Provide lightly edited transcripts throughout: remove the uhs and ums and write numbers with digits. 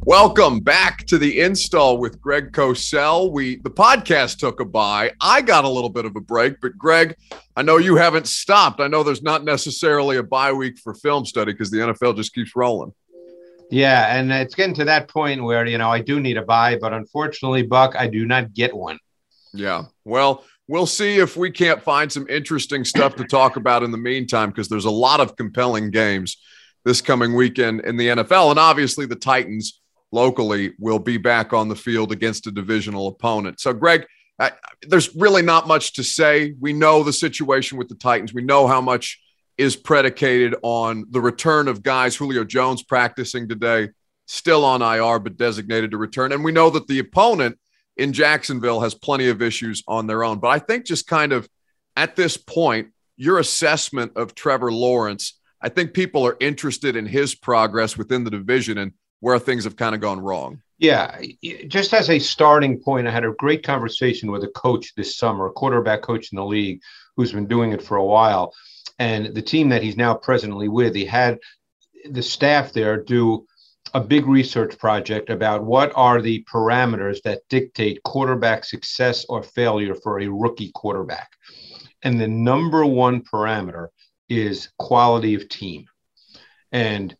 Welcome back to the install with Greg Cosell. The podcast took a bye. I got a little bit of a break, but Greg, I know you haven't stopped. I know there's not necessarily a bye week for film study because the NFL just keeps rolling. Yeah, and it's getting to that point where, I do need a bye, but unfortunately, Buck, I do not get one. Yeah, well, we'll see if we can't find some interesting stuff to talk about in the meantime, because there's a lot of compelling games this coming weekend in the NFL. And obviously the Titans locally will be back on the field against a divisional opponent. So, Greg, there's really not much to say. We know the situation with the Titans. We know how much is predicated on the return of guys. Julio Jones practicing today, still on IR, but designated to return. And we know that the opponent in Jacksonville has plenty of issues on their own. But I think just kind of at this point, your assessment of Trevor Lawrence, I think people are interested in his progress within the division and where things have kind of gone wrong. Yeah, just as a starting point, I had a great conversation with a coach this summer, a quarterback coach in the league who's been doing it for a while. And the team that he's now presently with, he had the staff there do a big research project about what are the parameters that dictate quarterback success or failure for a rookie quarterback. And the number one parameter is quality of team. And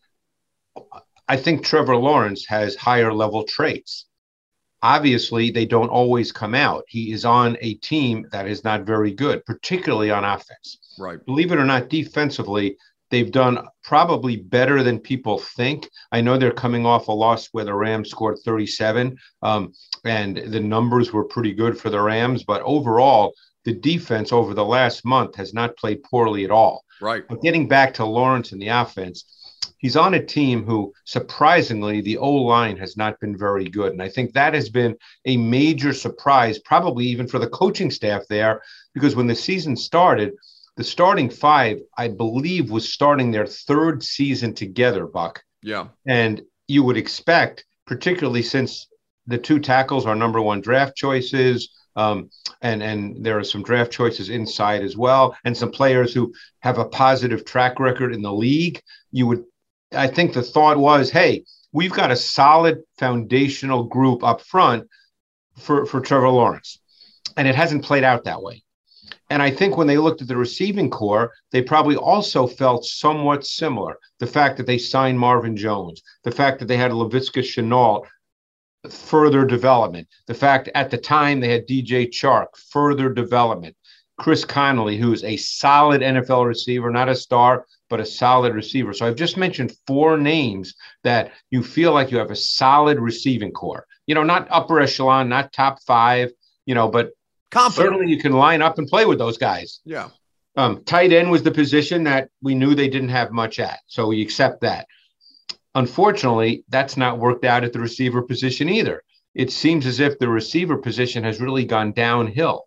I think Trevor Lawrence has higher level traits. Obviously, they don't always come out. He is on a team that is not very good, particularly on offense. Right. Believe it or not, defensively, they've done probably better than people think. I know they're coming off a loss where the Rams scored 37, and the numbers were pretty good for the Rams. But overall, the defense over the last month has not played poorly at all. Right. But getting back to Lawrence and the offense, he's on a team who, surprisingly, the O-line has not been very good. And I think that has been a major surprise, probably even for the coaching staff there, because when the season started, the starting five, I believe, was starting their third season together, Buck. Yeah. And you would expect, particularly since the two tackles are number one draft choices, and there are some draft choices inside as well, and some players who have a positive track record in the league, I think the thought was, hey, we've got a solid foundational group up front for Trevor Lawrence. And it hasn't played out that way. And I think when they looked at the receiving core, they probably also felt somewhat similar. The fact that they signed Marvin Jones, the fact that they had Laviska Shenault, further development, the fact at the time they had DJ Chark, further development, Chris Conley, who is a solid NFL receiver, not a star, but a solid receiver. So I've just mentioned four names that you feel like you have a solid receiving core, not upper echelon, not top five, but confident. Certainly you can line up and play with those guys. Yeah. Tight end was the position that we knew they didn't have much at. So we accept that. Unfortunately, that's not worked out at the receiver position either. It seems as if the receiver position has really gone downhill.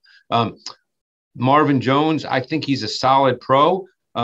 Marvin Jones, I think he's a solid pro.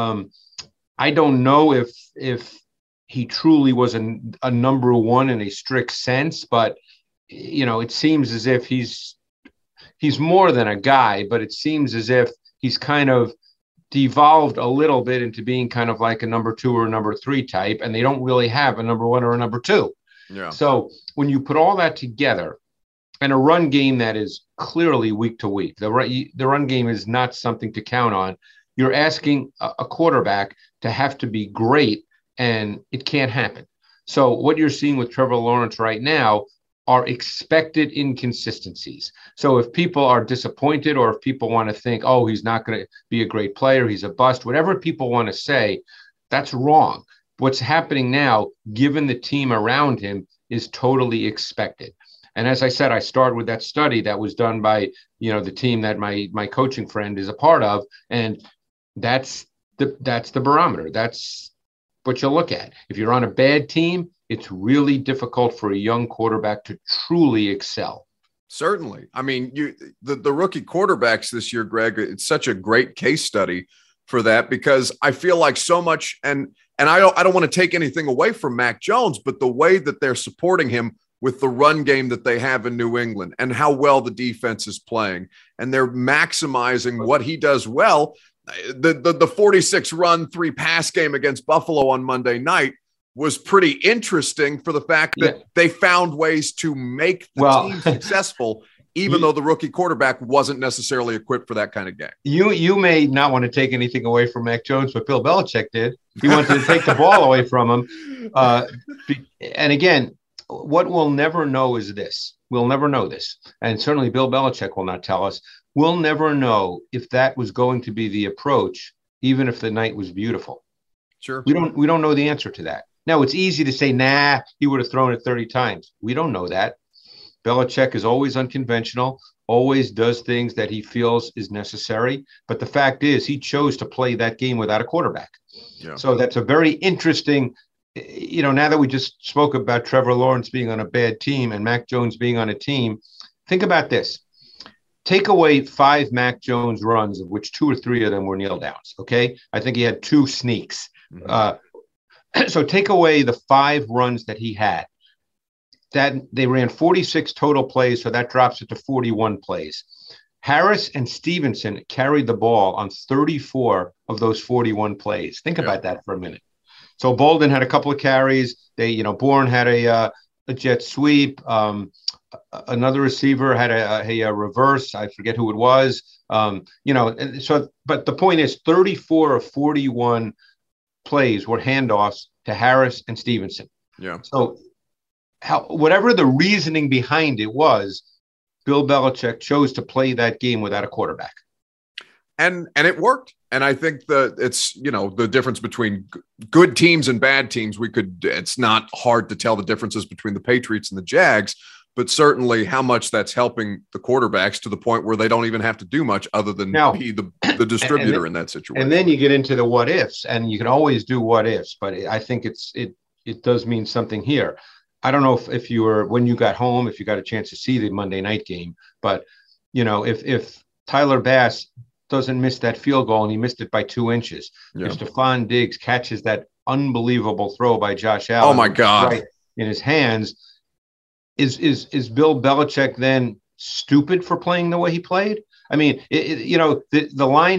I don't know if he truly was a number one in a strict sense, but it seems as if he's more than a guy, but it seems as if he's kind of devolved a little bit into being kind of like a number two or number three type, and they don't really have a number one or a number two. Yeah. So when you put all that together, and a run game that is clearly week to week, the run game is not something to count on. You're asking a quarterback to have to be great, and it can't happen. So what you're seeing with Trevor Lawrence right now are expected inconsistencies. So if people are disappointed, or if people want to think, oh, he's not going to be a great player, he's a bust, whatever people want to say, that's wrong. What's happening now, given the team around him, is totally expected. And as I said, I start with that study that was done by, the team that my coaching friend is a part of. And that's the barometer. That's what you look at. If you're on a bad team, it's really difficult for a young quarterback to truly excel. Certainly. I mean, the rookie quarterbacks this year, Greg, it's such a great case study for that, because I feel like so much, and I don't want to take anything away from Mac Jones, but the way that they're supporting him with the run game that they have in New England and how well the defense is playing, and they're maximizing what he does well. The 46 run, 3 pass game against Buffalo on Monday night was pretty interesting for the fact that they found ways to make the team successful, even though the rookie quarterback wasn't necessarily equipped for that kind of game. You may not want to take anything away from Mac Jones, but Bill Belichick did. He wanted to take the ball away from him. And again, what we'll never know is this. We'll never know this. And certainly Bill Belichick will not tell us. We'll never know if that was going to be the approach, even if the night was beautiful. Sure. We don't know the answer to that. Now, it's easy to say, nah, he would have thrown it 30 times. We don't know that. Belichick is always unconventional, always does things that he feels is necessary. But the fact is, he chose to play that game without a quarterback. Yeah. So that's a very interesting, now that we just spoke about Trevor Lawrence being on a bad team and Mac Jones being on a team, think about this. Take away 5 Mac Jones runs, of which 2 or 3 of them were kneel downs, okay? I think he had 2 sneaks. Mm-hmm. So take away the 5 runs that he had. That they ran 46 total plays, so that drops it to 41 plays. Harris and Stevenson carried the ball on 34 of those 41 plays. Think about that for a minute. So Bolden had a couple of carries. Bourne had a jet sweep. Another receiver had a reverse. I forget who it was. But the point is 34 of 41 plays were handoffs to Harris and Stevenson. Yeah. So whatever the reasoning behind it was, Bill Belichick chose to play that game without a quarterback. And it worked. And I think that it's, the difference between good teams and bad teams. It's not hard to tell the differences between the Patriots and the Jags, but certainly how much that's helping the quarterbacks to the point where they don't even have to do much other than be the distributor in that situation. And then you get into the what ifs, and you can always do what ifs, but I think it does mean something here. I don't know if you were, when you got home, if you got a chance to see the Monday night game, but if Tyler Bass doesn't miss that field goal and he missed it by 2 inches, if Stephon Diggs catches that unbelievable throw by Josh Allen, oh my God, right in his hands, is Bill Belichick then stupid for playing the way he played? I mean, the line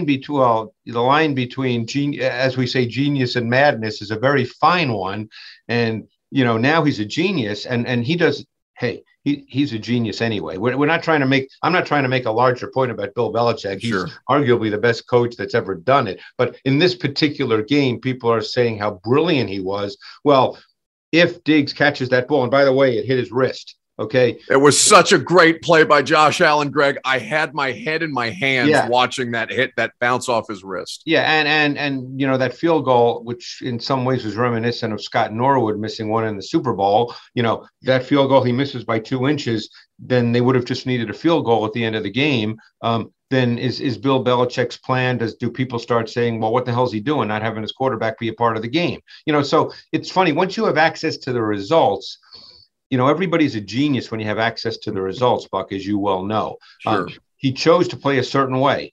between as we say, genius and madness is a very fine one, and now he's a genius, and he does. Hey, he's a genius anyway. We're not trying to make. I'm not trying to make a larger point about Bill Belichick. He's arguably the best coach that's ever done it. But in this particular game, people are saying how brilliant he was. Well, if Diggs catches that ball, and by the way, it hit his wrist. Okay. It was such a great play by Josh Allen, Greg. I had my head in my hands watching that hit, that bounce off his wrist. Yeah. And that field goal, which in some ways was reminiscent of Scott Norwood missing one in the Super Bowl, that field goal he misses by 2 inches, then they would have just needed a field goal at the end of the game. Then is Bill Belichick's plan? Do people start saying, well, what the hell is he doing, not having his quarterback be a part of the game? So it's funny. Once you have access to the results, everybody's a genius when you have access to the results, Buck, as you well know. Sure. He chose to play a certain way.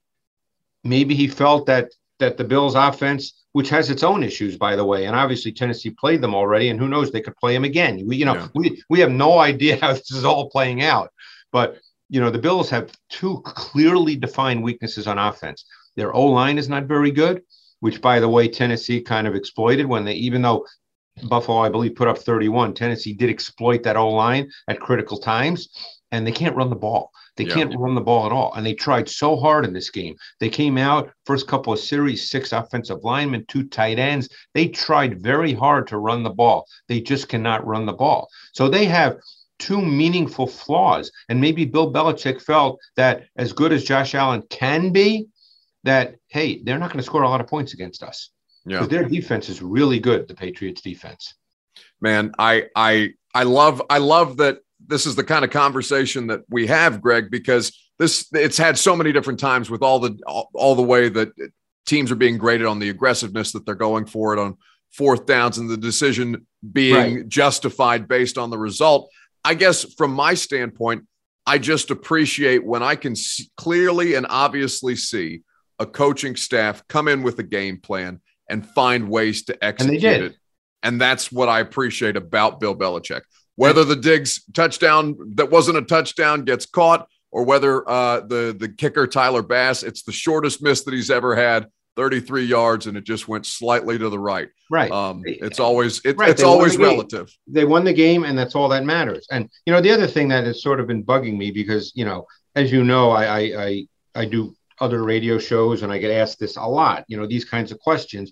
Maybe he felt that the Bills' offense, which has its own issues, by the way, and obviously Tennessee played them already, and who knows, they could play them again. We have no idea how this is all playing out. But, the Bills have 2 clearly defined weaknesses on offense. Their O-line is not very good, which, by the way, Tennessee kind of exploited even though Buffalo, I believe, put up 31. Tennessee did exploit that O-line at critical times, and they can't run the ball. They can't run the ball at all, and they tried so hard in this game. They came out, first couple of series, 6 offensive linemen, 2 tight ends. They tried very hard to run the ball. They just cannot run the ball. So they have 2 meaningful flaws, and maybe Bill Belichick felt that as good as Josh Allen can be, that, hey, they're not going to score a lot of points against us. Because their defense is really good, the Patriots defense. Man, I love that this is the kind of conversation that we have, Greg, because it's had so many different times with all the way that teams are being graded on the aggressiveness that they're going for it on 4th downs and the decision being justified based on the result. I guess from my standpoint, I just appreciate when I can clearly and obviously see a coaching staff come in with a game plan and find ways to execute it. And that's what I appreciate about Bill Belichick. Whether the Diggs touchdown that wasn't a touchdown gets caught, or whether the kicker, Tyler Bass, it's the shortest miss that he's ever had. 33 yards, and it just went slightly to the right. Right. It's always right. It's always relative. They won the game, and that's all that matters. And the other thing that has sort of been bugging me, because as you know, I do other radio shows, and I get asked this a lot. These kinds of questions.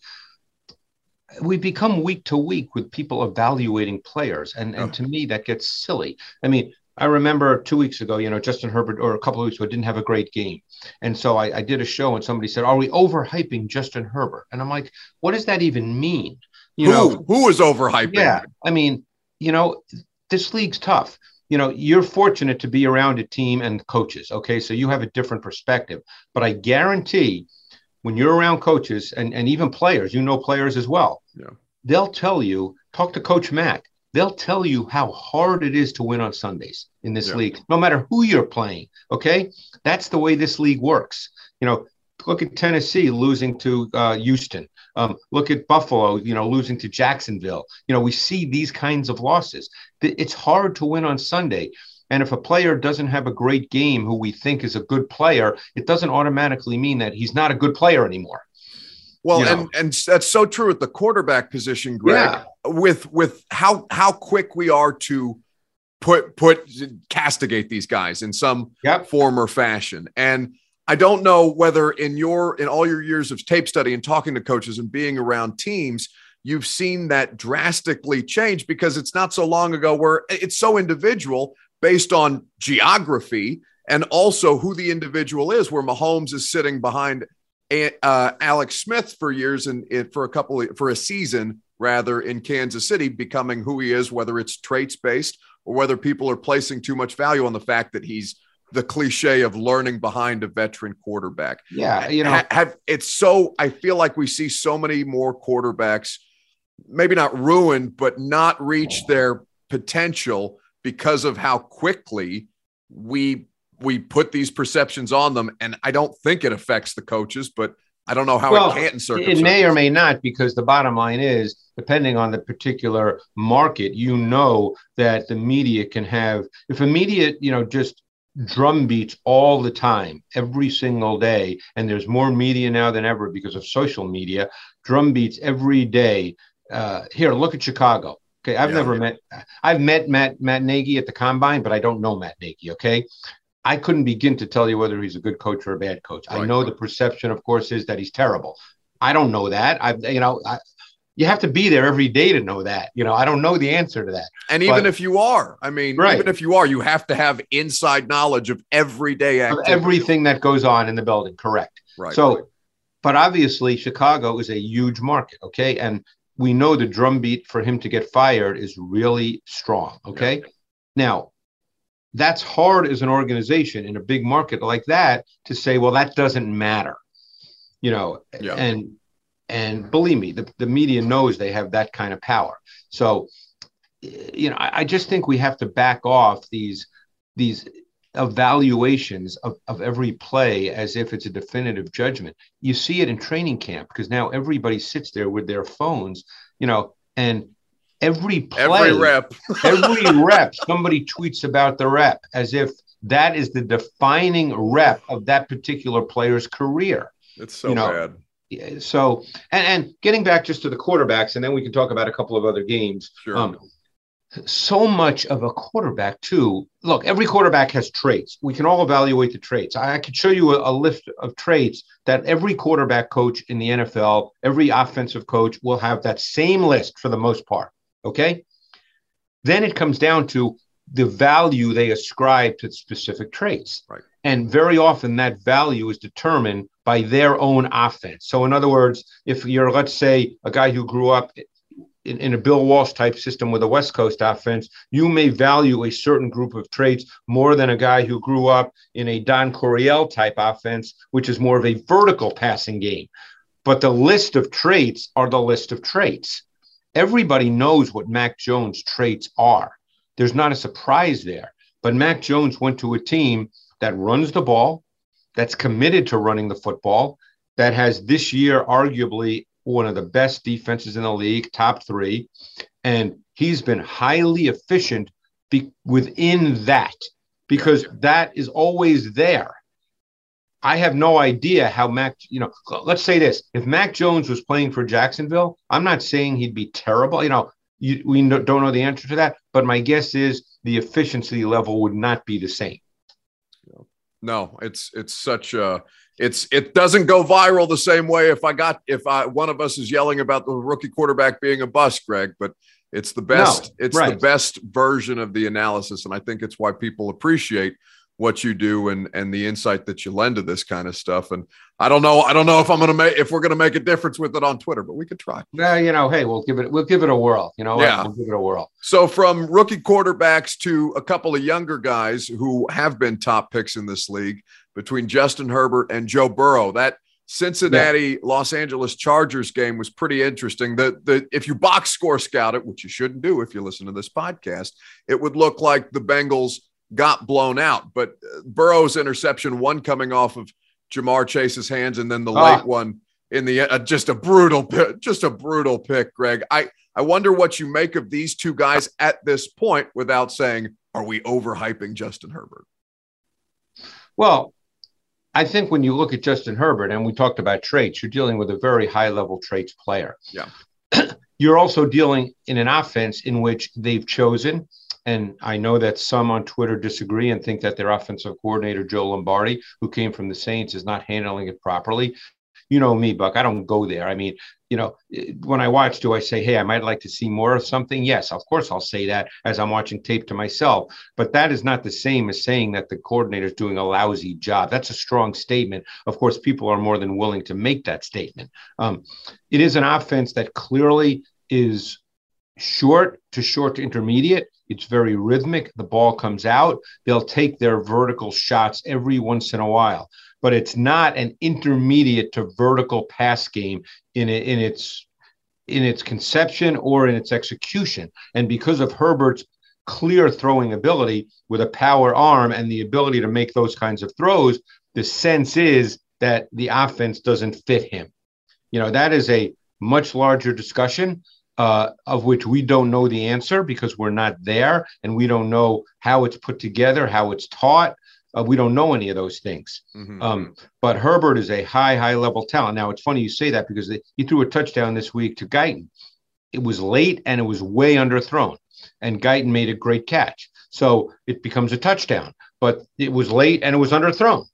We become week to week with people evaluating players, and to me that gets silly. I mean, I remember 2 weeks ago, Justin Herbert, or a couple of weeks ago, didn't have a great game. And so I did a show, and somebody said, "Are we overhyping Justin Herbert?" And I'm like, what does that even mean? Who is overhyping? Yeah. I mean, this league's tough. You're fortunate to be around a team and coaches. Okay. So you have a different perspective, but I guarantee when you're around coaches and even players, players as well, they'll tell you, talk to Coach Mack. They'll tell you how hard it is to win on Sundays in this league, no matter who you're playing. Okay. That's the way this league works. Look at Tennessee losing to Houston. Look at Buffalo, losing to Jacksonville. We see these kinds of losses. It's hard to win on Sunday. And if a player doesn't have a great game who we think is a good player, it doesn't automatically mean that he's not a good player anymore. Well, and that's so true at the quarterback position, Greg, with how quick we are to castigate these guys in some form or fashion. And I don't know whether in all your years of tape study and talking to coaches and being around teams, you've seen that drastically change, because it's not so long ago where it's so individual based on geography and also who the individual is, where Mahomes is sitting behind Alex Smith for years and for a season rather in Kansas City, becoming who he is, whether it's traits based or whether people are placing too much value on the fact that he's the cliche of learning behind a veteran quarterback. Yeah. I feel like we see so many more quarterbacks, maybe not ruined, but not reach their potential because of how quickly we put these perceptions on them. And I don't think it affects the coaches, but I don't know how it can't in circumstances. It may or may not, because the bottom line is, depending on the particular market, that the media can have, if a media, just drum beats all the time, every single day, and there's more media now than ever because of social media, drum beats every day. Here, look at Chicago. Okay, I've met Matt Nagy at the Combine, but I don't know Matt Nagy. Okay, I couldn't begin to tell you whether he's a good coach or a bad coach. Right. I know the perception, of course, is that he's terrible. I don't know that. You have to be there every day to know that. I don't know the answer to that. And even if you are, even if you are, you have to have inside knowledge of everyday activity. Of everything that goes on in the building. Correct. Right. So, but obviously Chicago is a huge market. Okay. And we know the drumbeat for him to get fired is really strong. Okay. Yeah. Now, that's hard as an organization in a big market like that to say, well, that doesn't matter, and believe me, the media knows they have that kind of power. So, I just think we have to back off these evaluations of every play as if it's a definitive judgment. You see it in training camp, because now everybody sits there with their phones, and every play, every rep, somebody tweets about the rep as if that is the defining rep of that particular player's career. It's so bad. So, and getting back just to the quarterbacks, and then we can talk about a couple of other games. Sure. So much of a quarterback too. Look, every quarterback has traits. We can all evaluate the traits. I could show you a list of traits that every quarterback coach in the NFL, every offensive coach will have that same list for the most part. Okay. Then it comes down to the value they ascribe to specific traits. Right. And very often that value is determined by their own offense. So in other words, if you're, let's say, a guy who grew up in a Bill Walsh type system with a West Coast offense, you may value a certain group of traits more than a guy who grew up in a Don Coryell type offense, which is more of a vertical passing game. But the list of traits are the list of traits. Everybody knows what Mac Jones' traits are. There's not a surprise there. But Mac Jones went to a team that runs the ball, that's committed to running the football, that has this year arguably one of the best defenses in the league, top 3. And he's been highly efficient within that, because that is always there. I have no idea how Mac, let's say this. If Mac Jones was playing for Jacksonville, I'm not saying he'd be terrible. Don't know the answer to that, but my guess is the efficiency level would not be the same. No, it's such a, it doesn't go viral the same way if one of us is yelling about the rookie quarterback being a bust, Greg, but it's the best. No, the best version of the analysis. And I think it's why people appreciate what you do and the insight that you lend to this kind of stuff. And I don't know if we're going to make a difference with it on Twitter, but we could try. Well, hey, we'll give it a whirl. Yeah. We'll give it a whirl. So from rookie quarterbacks to a couple of younger guys who have been top picks in this league, between Justin Herbert and Joe Burrow, that Cincinnati Los Angeles Chargers game was pretty interesting. If you box score scout it, which you shouldn't do if you listen to this podcast, it would look like the Bengals got blown out, but Burrow's interception, one coming off of Jamar Chase's hands, and then the late one in the just a brutal pick, Greg. I wonder what you make of these two guys at this point without saying, are we overhyping Justin Herbert? Well, I think when you look at Justin Herbert, and we talked about traits, you're dealing with a very high-level traits player. Yeah. You're also dealing in an offense in which they've chosen, and I know that some on Twitter disagree and think that their offensive coordinator, Joe Lombardi, who came from the Saints, is not handling it properly. You know me, Buck. I don't go there. I mean, when I watch, do I say, hey, I might like to see more of something? Yes, of course I'll say that as I'm watching tape to myself. But that is not the same as saying that the coordinator is doing a lousy job. That's a strong statement. Of course, people are more than willing to make that statement. It is an offense that clearly is short to intermediate. It's very rhythmic. The ball comes out. They'll take their vertical shots every once in a while, but it's not an intermediate to vertical pass game in its conception or in its execution. And because of Herbert's clear throwing ability with a power arm and the ability to make those kinds of throws, the sense is that the offense doesn't fit him. That is a much larger discussion. Of which we don't know the answer because we're not there and we don't know how it's put together, how it's taught. We don't know any of those things. Mm-hmm. But Herbert is a high level talent. Now, it's funny you say that because he threw a touchdown this week to Guyton. It was late and it was way underthrown, and Guyton made a great catch. So it becomes a touchdown, but it was late and it was underthrown.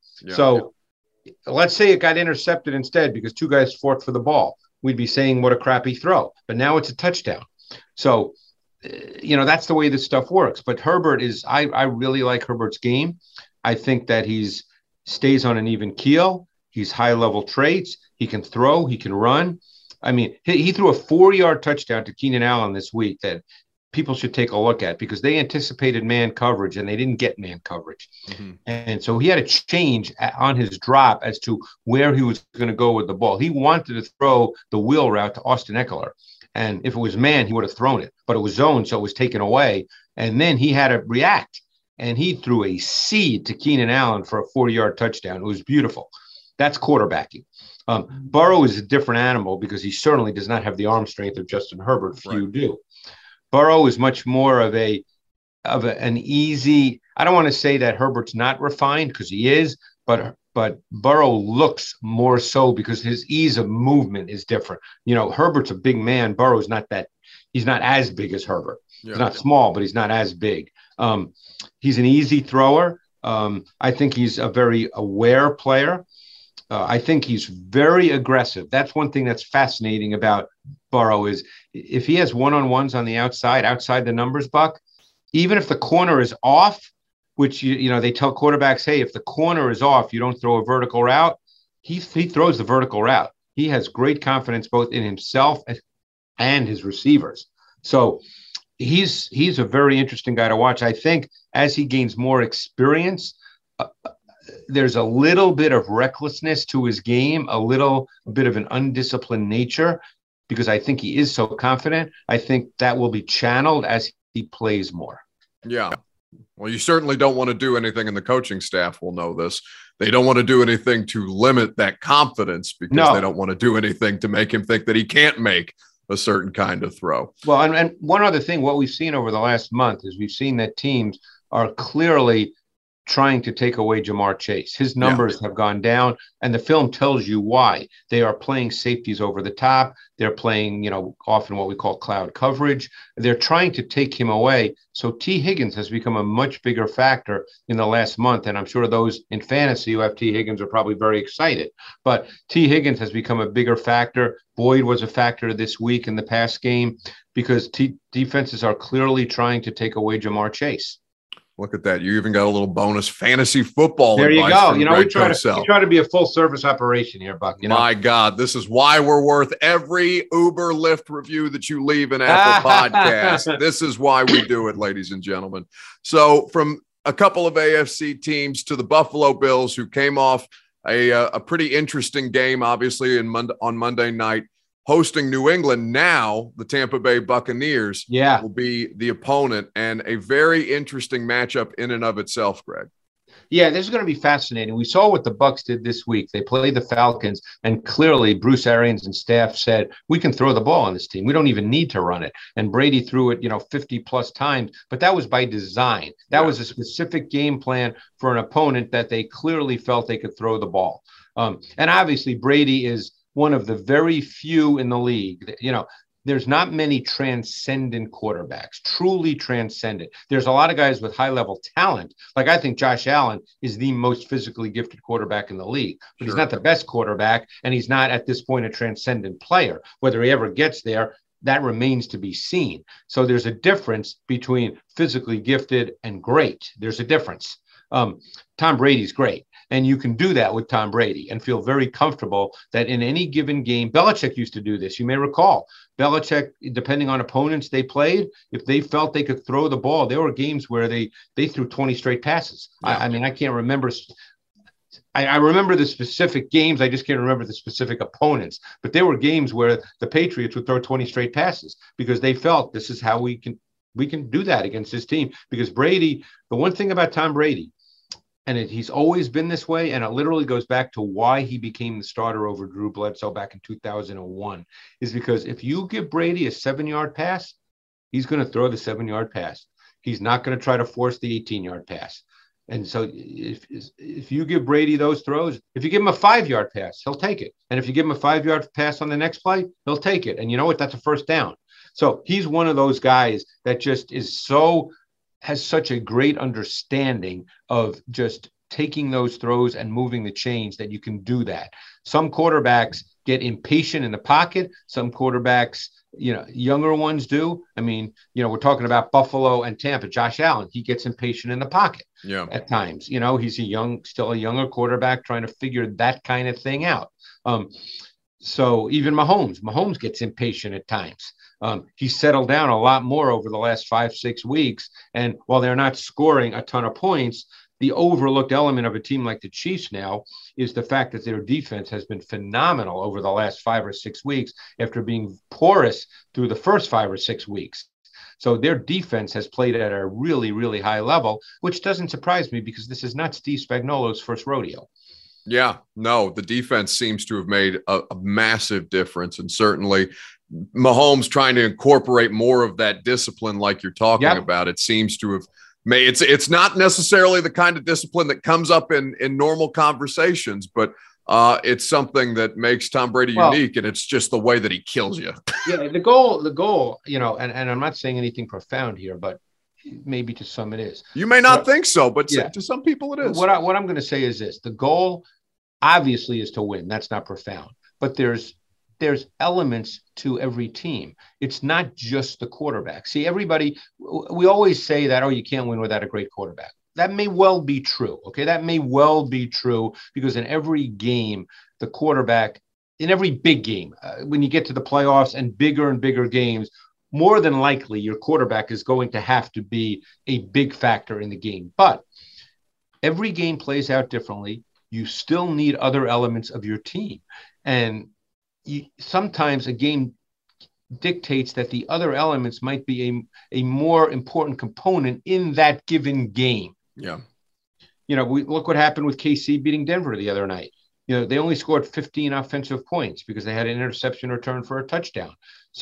Let's say it got intercepted instead because two guys fought for the ball. We'd be saying what a crappy throw, but now it's a touchdown. So, that's the way this stuff works. But Herbert I really like Herbert's game. I think that he's stays on an even keel. He's high level traits. He can throw, he can run. I mean, he threw a 4-yard touchdown to Keenan Allen this week that people should take a look at because they anticipated man coverage and they didn't get man coverage. Mm-hmm. And so he had to change on his drop as to where he was going to go with the ball. He wanted to throw the wheel route to Austin Eckler. And if it was man, he would have thrown it, but it was zone. So it was taken away. And then he had to react and he threw a seed to Keenan Allen for a 40-yard touchdown. It was beautiful. That's quarterbacking. Burrow is a different animal because he certainly does not have the arm strength of Justin Herbert. Few do. Burrow is much more of an easy. I don't want to say that Herbert's not refined because he is, but Burrow looks more so because his ease of movement is different. Herbert's a big man. Burrow's not that. He's not as big as Herbert. Yeah. He's not small, but he's not as big. He's an easy thrower. I think he's a very aware player. I think he's very aggressive. That's one thing that's fascinating about Burrow is if he has one-on-ones on the outside the numbers, Buck, even if the corner is off, which, they tell quarterbacks, hey, if the corner is off, you don't throw a vertical route. He throws the vertical route. He has great confidence both in himself and his receivers. So he's a very interesting guy to watch. I think as he gains more experience, there's a little bit of recklessness to his game, a little bit of an undisciplined nature, because I think he is so confident. I think that will be channeled as he plays more. Yeah. Well, you certainly don't want to do anything, and the coaching staff will know this. They don't want to do anything to limit that confidence because they don't want to do anything to make him think that he can't make a certain kind of throw. Well, and one other thing, what we've seen over the last month is we've seen that teams are clearly trying to take away Jamar Chase. His numbers have gone down, and the film tells you why. They are playing safeties over the top. They're playing, often what we call cloud coverage. They're trying to take him away. So T. Higgins has become a much bigger factor in the last month. And I'm sure those in fantasy who have T. Higgins are probably very excited. But T. Higgins has become a bigger factor. Boyd was a factor this week in the pass game because defenses are clearly trying to take away Jamar Chase. Look at that. You even got a little bonus fantasy football. There you go. We try to be a full service operation here, Buck. My God, this is why we're worth every Uber Lyft review that you leave in Apple Podcasts. This is why we do it, ladies and gentlemen. So from a couple of AFC teams to the Buffalo Bills, who came off a pretty interesting game, obviously, on Monday night, hosting New England. Now the Tampa Bay Buccaneers will be the opponent, and a very interesting matchup in and of itself, Greg. Yeah, this is going to be fascinating. We saw what the Bucs did this week. They played the Falcons, and clearly Bruce Arians and staff said, we can throw the ball on this team. We don't even need to run it. And Brady threw it, 50 plus times, but that was by design. That was a specific game plan for an opponent that they clearly felt they could throw the ball. And obviously Brady is one of the very few in the league. There's not many transcendent quarterbacks, truly transcendent. There's a lot of guys with high-level talent. Like I think Josh Allen is the most physically gifted quarterback in the league, but he's not the best quarterback, and he's not at this point a transcendent player. Whether he ever gets there, that remains to be seen. So there's a difference between physically gifted and great. There's a difference. Tom Brady's great. And you can do that with Tom Brady and feel very comfortable that in any given game, Belichick used to do this. You may recall Belichick, depending on opponents they played, if they felt they could throw the ball, there were games where they threw 20 straight passes. Yeah. I can't remember. I remember the specific games. I just can't remember the specific opponents. But there were games where the Patriots would throw 20 straight passes because they felt this is how we can do that against this team. Because Brady, the one thing about Tom Brady, and he's always been this way, and it literally goes back to why he became the starter over Drew Bledsoe back in 2001, is because if you give Brady a 7-yard pass, he's going to throw the 7-yard pass. He's not going to try to force the 18-yard pass. And so if you give Brady those throws, if you give him a 5-yard pass, he'll take it. And if you give him a 5-yard pass on the next play, he'll take it. And you know what? That's a first down. So he's one of those guys that just has such a great understanding of just taking those throws and moving the chains that you can do that. Some quarterbacks get impatient in the pocket. Some quarterbacks, younger ones do. We're talking about Buffalo and Tampa. Josh Allen, he gets impatient in the pocket at times. He's still a younger quarterback trying to figure that kind of thing out. So even Mahomes gets impatient at times. He's settled down a lot more over the last 5-6 weeks. And while they're not scoring a ton of points, the overlooked element of a team like the Chiefs now is the fact that their defense has been phenomenal over the last 5 or 6 weeks after being porous through the first 5 or 6 weeks. So their defense has played at a really, really high level, which doesn't surprise me because this is not Steve Spagnuolo's first rodeo. Yeah, no, the defense seems to have made a massive difference. And certainly Mahomes trying to incorporate more of that discipline like you're talking about. It seems to have made it's not necessarily the kind of discipline that comes up in normal conversations, but it's something that makes Tom Brady unique, and it's just the way that he kills you. Yeah, the goal, and I'm not saying anything profound here, but maybe to some it is. You may not think so, but to some people it is. What I'm going to say is this. The goal obviously is to win. That's not profound. But there's elements to every team. It's not just the quarterback. See, we always say that, you can't win without a great quarterback. That may well be true. Okay. That may well be true because in every game, the quarterback, in every big game, when you get to the playoffs and bigger games, more than likely your quarterback is going to have to be a big factor in the game. But every game plays out differently. You still need other elements of your team. And sometimes a game dictates that the other elements might be a more important component in that given game. Yeah. We look what happened with KC beating Denver the other night. They only scored 15 offensive points because they had an interception return for a touchdown. So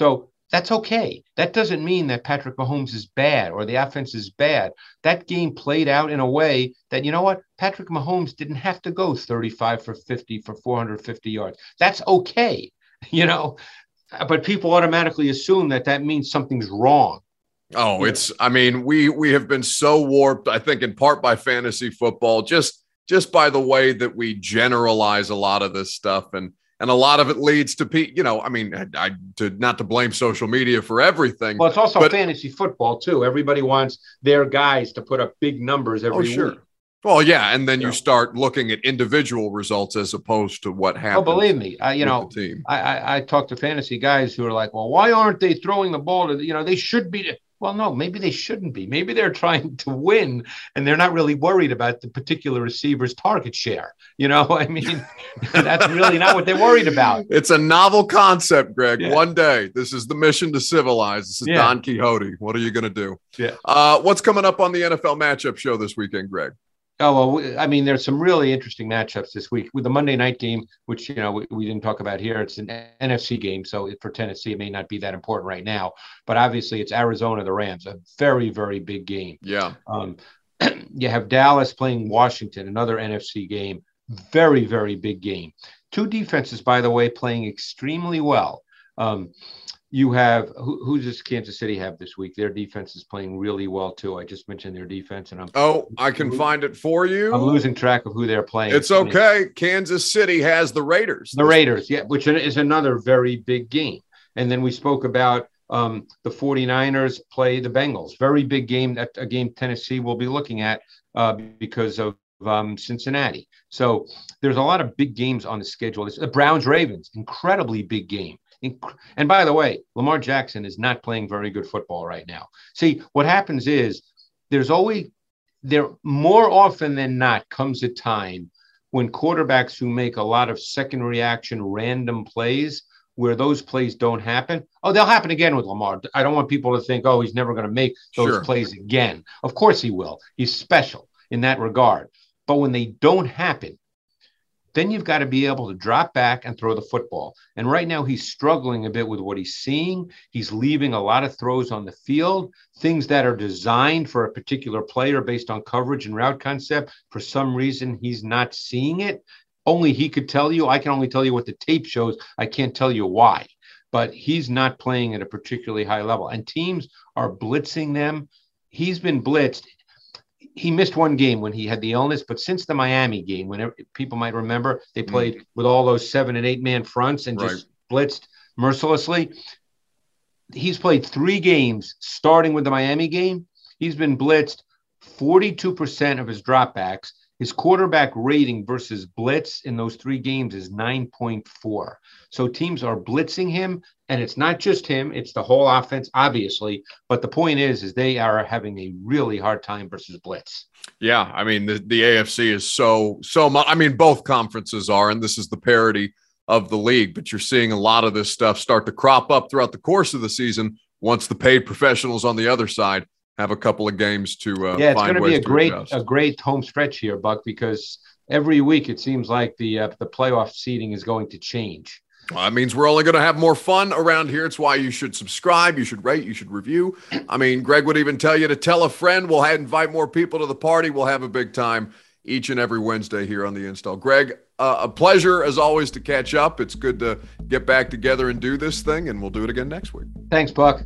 That's okay. That doesn't mean that Patrick Mahomes is bad or the offense is bad. That game played out in a way that, you know what? Patrick Mahomes didn't have to go 35 for 50 for 450 yards. That's okay, you know, but people automatically assume that that means something's wrong. Oh, I mean, we have been so warped, I think, in part by fantasy football, just by the way that we generalize a lot of this stuff. And a lot of it leads to, I mean, not to blame social media for everything. Well, it's also fantasy football, too. Everybody wants their guys to put up big numbers every week. Well, yeah, and then you start looking at individual results as opposed to what happens. Oh, believe me, I talk to fantasy guys who are like, well, why aren't they throwing the ball to, they should be. Well, no, maybe they shouldn't be. Maybe they're trying to win and they're not really worried about the particular receiver's target share. I mean, that's really not what they're worried about. It's a novel concept, Greg. Yeah. One day, this is the mission to civilize. This is Don Quixote. What are you going to do? Yeah. What's coming up on the NFL matchup show this weekend, Greg? Oh, well, I mean, there's some really interesting matchups this week with the Monday night game, which, we didn't talk about here. It's an NFC game. So for Tennessee, it may not be that important right now. But obviously, it's Arizona, the Rams, a very, very big game. Yeah. You have Dallas playing Washington, another NFC game. Very, very big game. Two defenses, by the way, playing extremely well. You have who does Kansas City have this week? Their defense is playing really well too. I just mentioned their defense, and I can find it for you. I'm losing track of who they're playing. It's okay. Kansas City has the Raiders. The Raiders, yeah, which is another very big game. And then we spoke about the 49ers play the Bengals. Very big game. A game Tennessee will be looking at because of Cincinnati. So there's a lot of big games on the schedule. The Browns-Ravens, incredibly big game. And by the way, Lamar Jackson is not playing very good football right now. See, what happens is there more often than not comes a time when quarterbacks who make a lot of second reaction random plays where those plays don't happen. Oh, they'll happen again with Lamar. I don't want people to think, oh, he's never going to make those plays again. Of course he will. He's special in that regard. But when they don't happen, then you've got to be able to drop back and throw the football. And right now he's struggling a bit with what he's seeing. He's leaving a lot of throws on the field, things that are designed for a particular player based on coverage and route concept. For some reason, he's not seeing it. Only he could tell you. I can only tell you what the tape shows. I can't tell you why. But he's not playing at a particularly high level. And teams are blitzing them. He's been blitzed. He missed one game when he had the illness, but since the Miami game, when people might remember, they played with all those 7 and 8 man fronts and just blitzed mercilessly. He's played 3 games starting with the Miami game. He's been blitzed 42% of his dropbacks. His quarterback rating versus blitz in those 3 games is 9.4. So teams are blitzing him, and it's not just him. It's the whole offense, obviously. But the point is they are having a really hard time versus blitz. Yeah, I mean, the AFC is so much. I mean, both conferences are, and this is the parity of the league. But you're seeing a lot of this stuff start to crop up throughout the course of the season once the paid professionals on the other side have a couple of games to it's going to be a great home stretch here, Buck, because every week it seems like the playoff seeding is going to change. Well, that means we're only going to have more fun around here. It's why you should subscribe, you should rate, you should review. I mean, Greg would even tell you to tell a friend. We'll invite more people to the party. We'll have a big time each and every Wednesday here on The Install. Greg, a pleasure as always to catch up. It's good to get back together and do this thing, and we'll do it again next week. Thanks, Buck.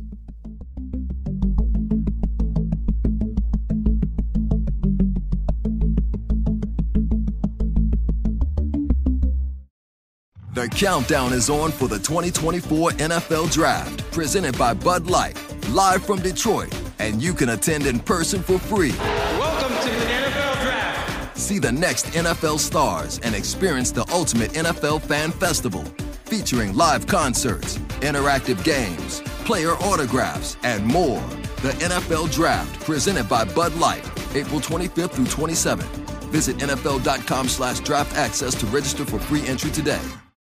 The countdown is on for the 2024 NFL Draft, presented by Bud Light, live from Detroit, and you can attend in person for free. Welcome to the NFL Draft. See the next NFL stars and experience the ultimate NFL fan festival, featuring live concerts, interactive games, player autographs, and more. The NFL Draft, presented by Bud Light, April 25th through 27th. Visit NFL.com/draft access to register for free entry today.